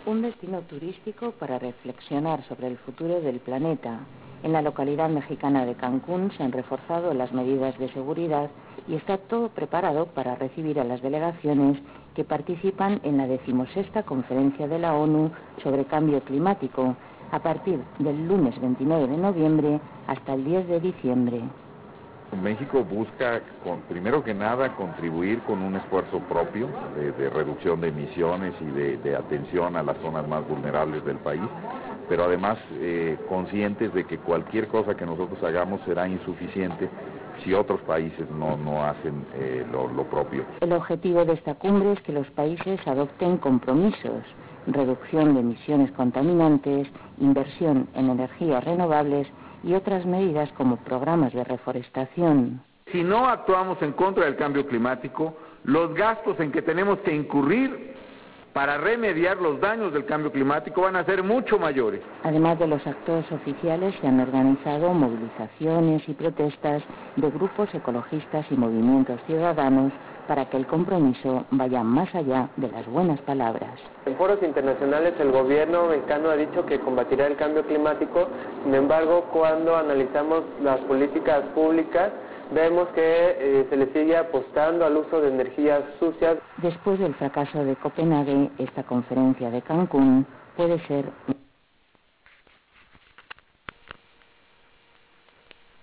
Un destino turístico para reflexionar sobre el futuro del planeta. En la localidad mexicana de Cancún se han reforzado las medidas de seguridad y está todo preparado para recibir a las delegaciones que participan en la 16ª Conferencia de la ONU sobre Cambio Climático, a partir del lunes 29 de noviembre hasta el 10 de diciembre. México busca, primero que nada, contribuir con un esfuerzo propio de reducción de emisiones y de atención a las zonas más vulnerables del país, pero además conscientes de que cualquier cosa que nosotros hagamos será insuficiente si otros países no hacen lo propio. El objetivo de esta cumbre es que los países adopten compromisos, reducción de emisiones contaminantes, inversión en energías renovables y otras medidas como programas de reforestación. Si no actuamos en contra del cambio climático, los gastos en que tenemos que incurrir para remediar los daños del cambio climático van a ser mucho mayores. Además de los actos oficiales, se han organizado movilizaciones y protestas de grupos ecologistas y movimientos ciudadanos para que el compromiso vaya más allá de las buenas palabras. En foros internacionales el gobierno mexicano ha dicho que combatirá el cambio climático, sin embargo, cuando analizamos las políticas públicas, vemos que se le sigue apostando al uso de energías sucias. Después del fracaso de Copenhague, esta conferencia de Cancún puede ser